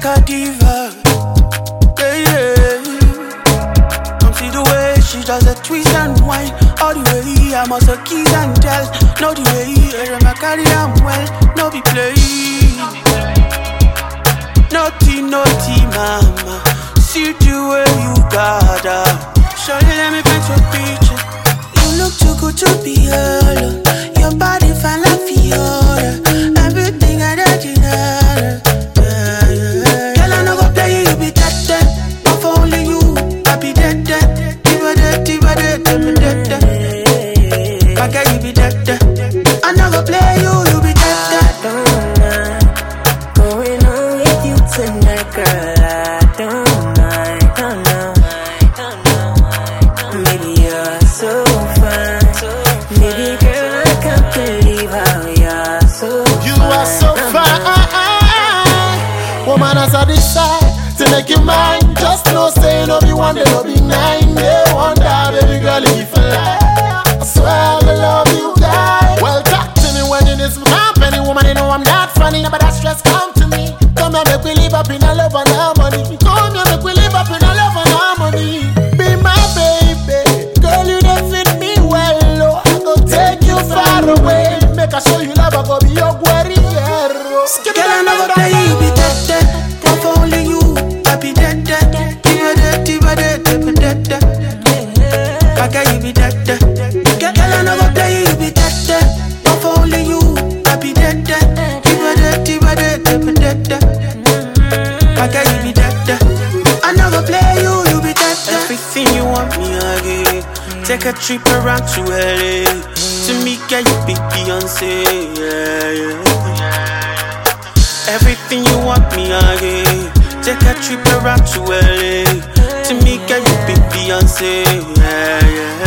like a diva. Yeah, yeah. Come see the way she does the twist and whine. All the way I must have keys and tell. Know the way I carry am well. No be play. Naughty, mama. See the way you got her. Surely let me paint your picture. You look too good to be alone. Your body fine like Fiona. Everything I did in her. Girl, I no go play you be dead. But for only you, I be dead. Tell me dead. My girl, you be dead. I no go play you be dead. I don't mind going on with you tonight, girl. I don't mind. Maybe you're so fine. Maybe, girl, I can't believe how you're so fine. You are so fine. Woman, as I decide to make you mine, just know say no be one day, no be nine. They wonder, baby girl, if you lie. I swear I will love you, die. Well, talk to me when you need some company. Woman, you know I'm not funny, but that stress come to me. Come here, make we live up in a love and harmony. Come here, make we live up in a love and harmony. Be my baby, girl, you don't fit me well. Oh, I go take you far away. Make I show you love, I go be your guerrero. Girl, I no go play you be dead. But for only you, I be dead. My girl, you be dead. Girl, I no go play you be dead. But for only you, I be dead. My girl, you be dead. I no go play you be dead. Everything you want me, I get. Take a trip around to LA. To me, girl, you be Beyonce. Yeah. Everything you want me, I get. Take a trip around to LA. To me, girl, you be Beyonce. Yeah.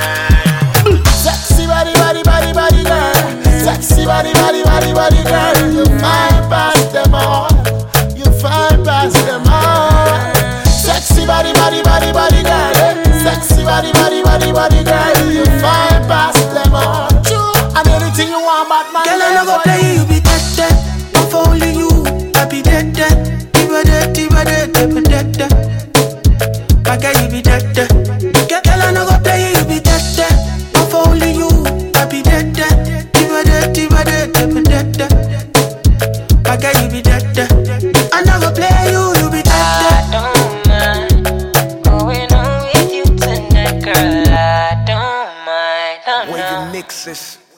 Sexy body, girl. Sexy body, girl. You fine past them all. You fine past them all. Sexy body, girl. Sexy body, girl. You fine past them all. True, and anything you want, but man. Girl, I no go play you be dead. But for only you, I be dead. My girl, you be dead. Girl, I no go play you be dead. But for only you, I be dead. My girl, you be dead. I no go play you be dead. I don't mind going on with you tonight, girl. I don't mind. Waving mixes.